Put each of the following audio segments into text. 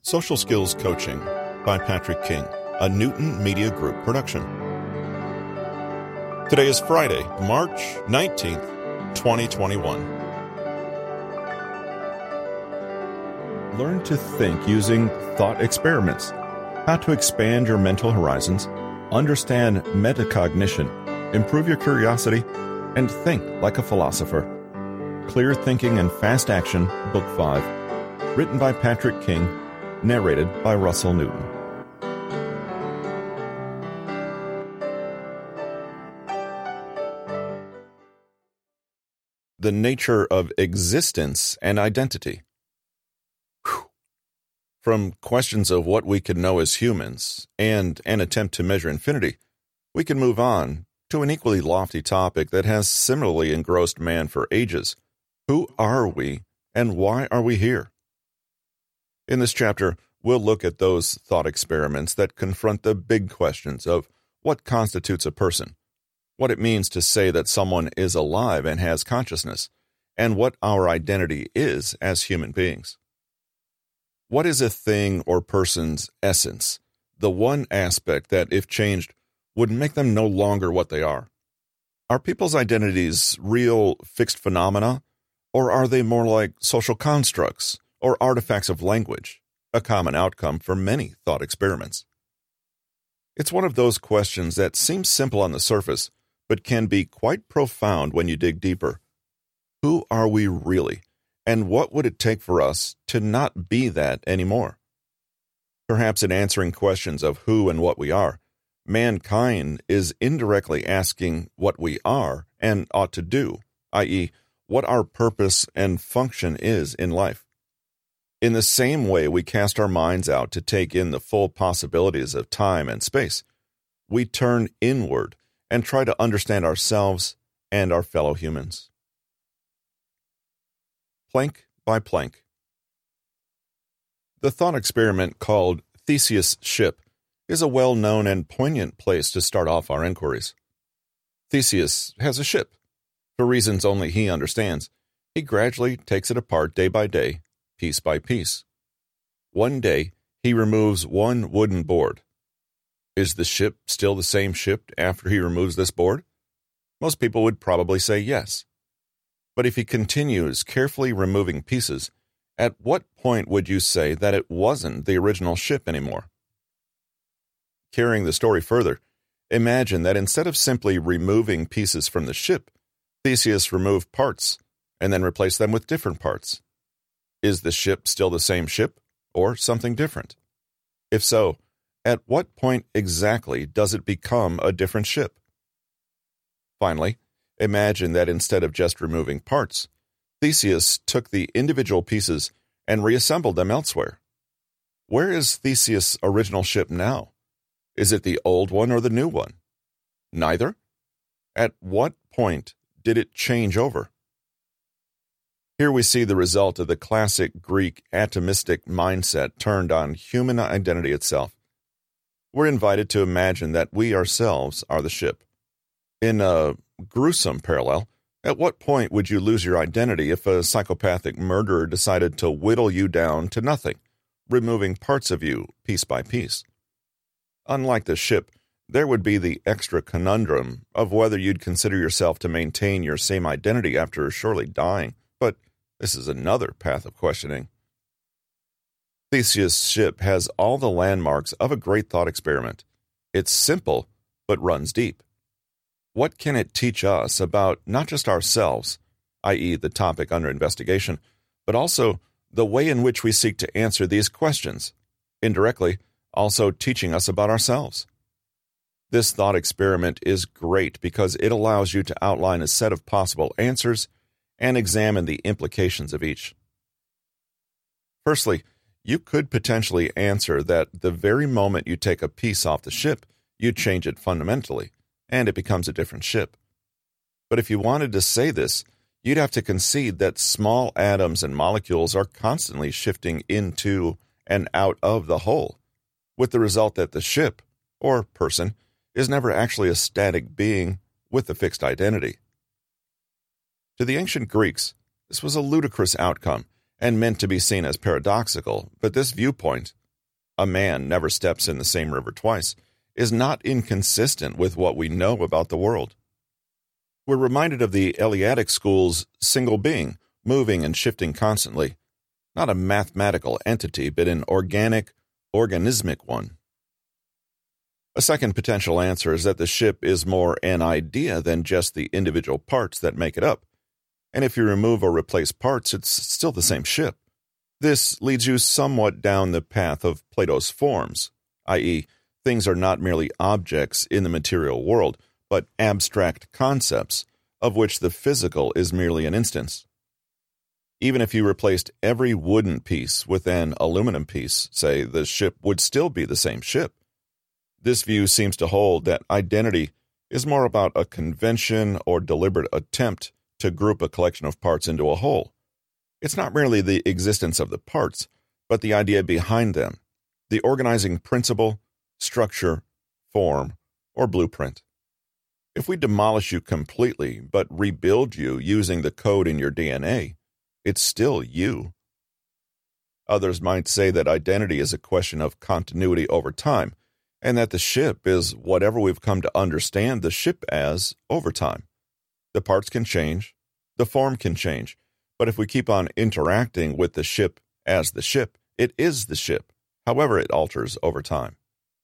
Social Skills Coaching by Patrick King, a Newton Media Group production. Today is Friday, March 19th, 2021. Learn to think using thought experiments. How to expand your mental horizons, understand metacognition, improve your curiosity, and think like a philosopher. Clear Thinking and Fast Action, Book 5. Written by Patrick King. Narrated by Russell Newton. The nature of existence and identity. From questions of what we can know as humans and an attempt to measure infinity, we can move on to an equally lofty topic that has similarly engrossed man for ages. Who are we, and why are we here? In this chapter, we'll look at those thought experiments that confront the big questions of what constitutes a person, what it means to say that someone is alive and has consciousness, and what our identity is as human beings. What is a thing or person's essence, the one aspect that, if changed, would make them no longer what they are? Are people's identities real, fixed phenomena, or are they more like social constructs or artifacts of language, a common outcome for many thought experiments? It's one of those questions that seems simple on the surface, but can be quite profound when you dig deeper. Who are we really, and what would it take for us to not be that anymore? Perhaps in answering questions of who and what we are, mankind is indirectly asking what we are and ought to do, i.e., what our purpose and function is in life. In the same way we cast our minds out to take in the full possibilities of time and space, we turn inward and try to understand ourselves and our fellow humans. Plank by plank. The thought experiment called Theseus' Ship is a well-known and poignant place to start off our inquiries. Theseus has a ship. For reasons only he understands, he gradually takes it apart day by day, piece by piece. One day, he removes one wooden board. Is the ship still the same ship after he removes this board? Most people would probably say yes. But if he continues carefully removing pieces, at what point would you say that it wasn't the original ship anymore? Carrying the story further, imagine that instead of simply removing pieces from the ship, Theseus removed parts and then replaced them with different parts. Is the ship still the same ship, or something different? If so, at what point exactly does it become a different ship? Finally, imagine that instead of just removing parts, Theseus took the individual pieces and reassembled them elsewhere. Where is Theseus' original ship now? Is it the old one or the new one? Neither? At what point did it change over? Here we see the result of the classic Greek atomistic mindset turned on human identity itself. We're invited to imagine that we ourselves are the ship. In a gruesome parallel, at what point would you lose your identity if a psychopathic murderer decided to whittle you down to nothing, removing parts of you piece by piece? Unlike the ship, there would be the extra conundrum of whether you'd consider yourself to maintain your same identity after surely dying, but this is another path of questioning. Theseus' ship has all the landmarks of a great thought experiment. It's simple, but runs deep. What can it teach us about not just ourselves, i.e. the topic under investigation, but also the way in which we seek to answer these questions, indirectly also teaching us about ourselves? This thought experiment is great because it allows you to outline a set of possible answers and examine the implications of each. Firstly, you could potentially answer that the very moment you take a piece off the ship, you change it fundamentally, and it becomes a different ship. But if you wanted to say this, you'd have to concede that small atoms and molecules are constantly shifting into and out of the whole, with the result that the ship, or person, is never actually a static being with a fixed identity. To the ancient Greeks, this was a ludicrous outcome and meant to be seen as paradoxical, but this viewpoint, a man never steps in the same river twice, is not inconsistent with what we know about the world. We're reminded of the Eleatic school's single being, moving and shifting constantly, not a mathematical entity, but an organic, organismic one. A second potential answer is that the ship is more an idea than just the individual parts that make it up. And if you remove or replace parts, it's still the same ship. This leads you somewhat down the path of Plato's forms, i.e., things are not merely objects in the material world, but abstract concepts, of which the physical is merely an instance. Even if you replaced every wooden piece with an aluminum piece, say, the ship would still be the same ship. This view seems to hold that identity is more about a convention or deliberate attempt to group a collection of parts into a whole. It's not merely the existence of the parts, but the idea behind them, the organizing principle, structure, form, or blueprint. If we demolish you completely, but rebuild you using the code in your DNA, it's still you. Others might say that identity is a question of continuity over time, and that the ship is whatever we've come to understand the ship as over time. The parts can change, the form can change, but if we keep on interacting with the ship as the ship, it is the ship, however it alters over time.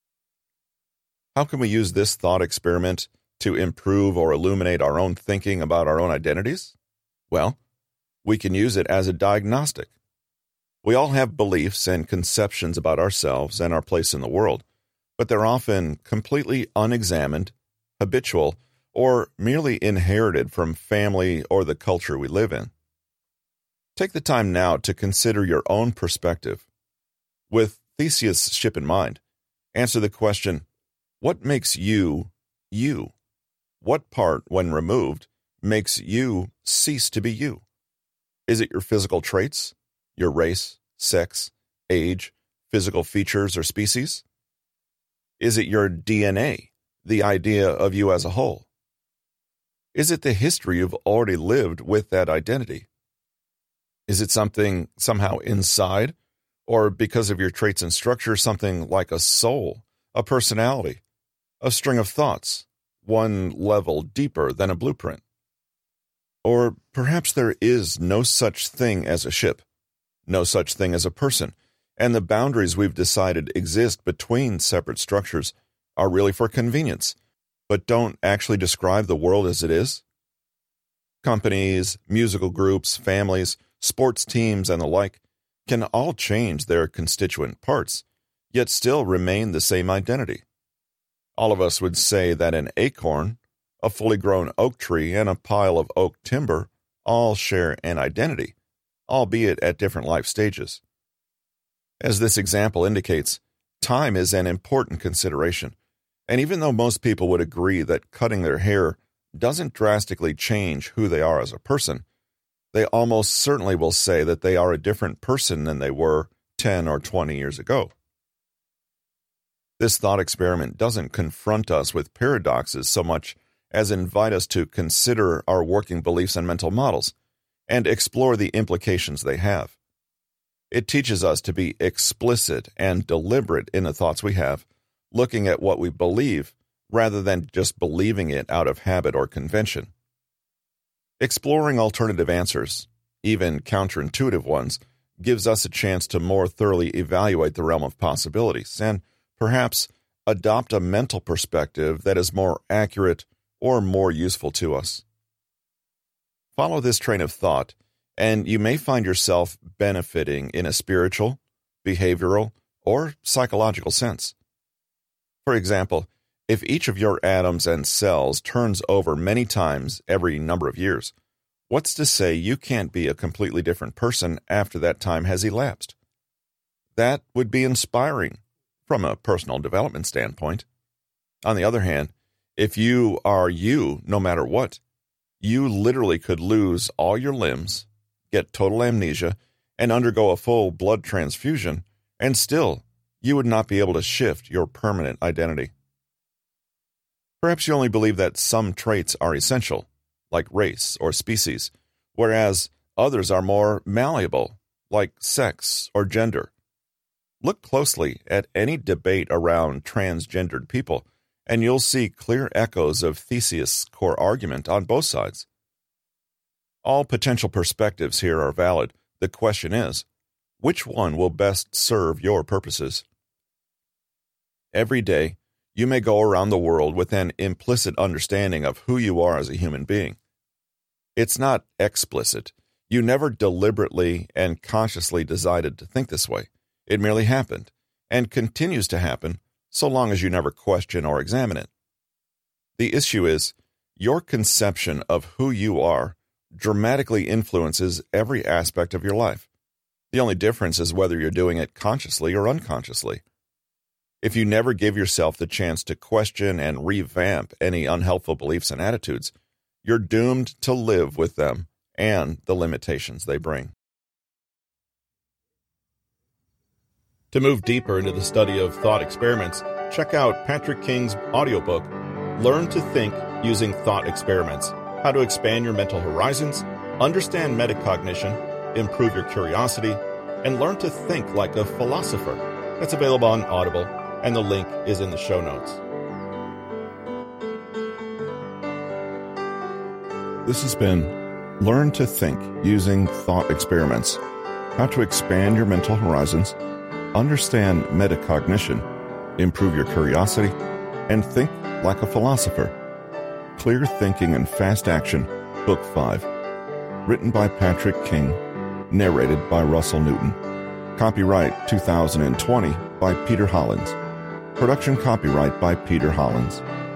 How can we use this thought experiment to improve or illuminate our own thinking about our own identities? Well, we can use it as a diagnostic. We all have beliefs and conceptions about ourselves and our place in the world, but they're often completely unexamined, habitual, or merely inherited from family or the culture we live in. Take the time now to consider your own perspective. With Theseus' ship in mind, answer the question, what makes you, you? What part, when removed, makes you cease to be you? Is it your physical traits, your race, sex, age, physical features, or species? Is it your DNA, the idea of you as a whole? Is it the history you've already lived with that identity? Is it something somehow inside, or because of your traits and structure, something like a soul, a personality, a string of thoughts, one level deeper than a blueprint? Or perhaps there is no such thing as a ship, no such thing as a person, and the boundaries we've decided exist between separate structures are really for convenience, but don't actually describe the world as it is? Companies, musical groups, families, sports teams, and the like can all change their constituent parts, yet still remain the same identity. All of us would say that an acorn, a fully grown oak tree, and a pile of oak timber all share an identity, albeit at different life stages. As this example indicates, time is an important consideration, and even though most people would agree that cutting their hair doesn't drastically change who they are as a person, they almost certainly will say that they are a different person than they were 10 or 20 years ago. This thought experiment doesn't confront us with paradoxes so much as invite us to consider our working beliefs and mental models, and explore the implications they have. It teaches us to be explicit and deliberate in the thoughts we have, looking at what we believe rather than just believing it out of habit or convention. Exploring alternative answers, even counterintuitive ones, gives us a chance to more thoroughly evaluate the realm of possibilities and perhaps adopt a mental perspective that is more accurate or more useful to us. Follow this train of thought, and you may find yourself benefiting in a spiritual, behavioral, or psychological sense. For example, if each of your atoms and cells turns over many times every number of years, what's to say you can't be a completely different person after that time has elapsed? That would be inspiring from a personal development standpoint. On the other hand, if you are you no matter what, you literally could lose all your limbs, get total amnesia, and undergo a full blood transfusion, and still you would not be able to shift your permanent identity. Perhaps you only believe that some traits are essential, like race or species, whereas others are more malleable, like sex or gender. Look closely at any debate around transgendered people, and you'll see clear echoes of Theseus' core argument on both sides. All potential perspectives here are valid. The question is, which one will best serve your purposes? Every day, you may go around the world with an implicit understanding of who you are as a human being. It's not explicit. You never deliberately and consciously decided to think this way. It merely happened, and continues to happen so long as you never question or examine it. The issue is, your conception of who you are dramatically influences every aspect of your life. The only difference is whether you're doing it consciously or unconsciously. If you never give yourself the chance to question and revamp any unhelpful beliefs and attitudes, you're doomed to live with them and the limitations they bring. To move deeper into the study of thought experiments, check out Patrick King's audiobook, Learn to Think Using Thought Experiments: How to Expand Your Mental Horizons, Understand Metacognition, Improve Your Curiosity, and Learn to Think Like a Philosopher. That's available on Audible, and the link is in the show notes. This has been Learn to Think Using Thought Experiments: How to Expand Your Mental Horizons, Understand Metacognition, Improve Your Curiosity, and Think Like a Philosopher. Clear Thinking and Fast Action, Book 5. Written by Patrick King. Narrated by Russell Newton. Copyright 2020 by Peter Hollins. Production copyright by Peter Hollins.